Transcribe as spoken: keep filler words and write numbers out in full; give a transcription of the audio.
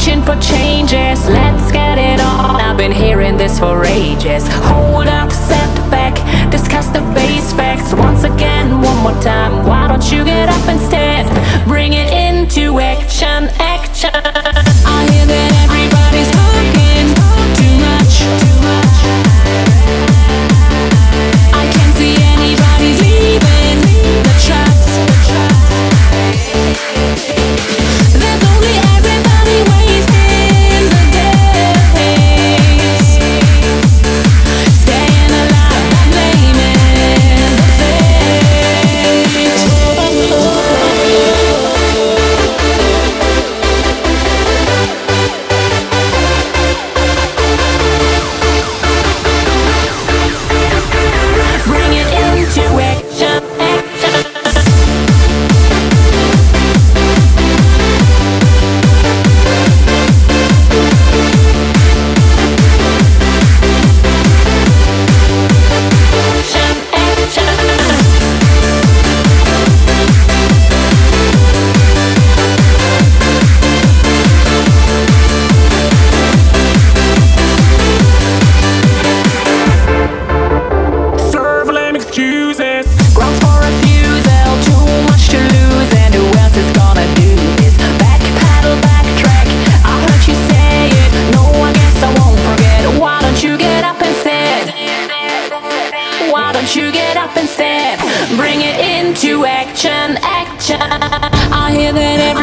searching for changes. Let's get it on. I've been hearing this for ages. Hold up, step back, discuss the base facts. Once again, one more time, why don't you get up instead? Bring it into action, action. I hear that everybody's talking too much, too much. I can't see anybody's leaving the tracks, the tracks. There's only everybody wasting the days, staying alive and blaming the fate. Bring it into action, action. Serve lame excuses, grounds for refusal, too much to lose, and who else is gonna do this? Back pedal, backtrack, I heard you say it. No, I guess I won't forget. Why don't you get up instead? Why don't you get up instead? Bring it into action, action. I hear that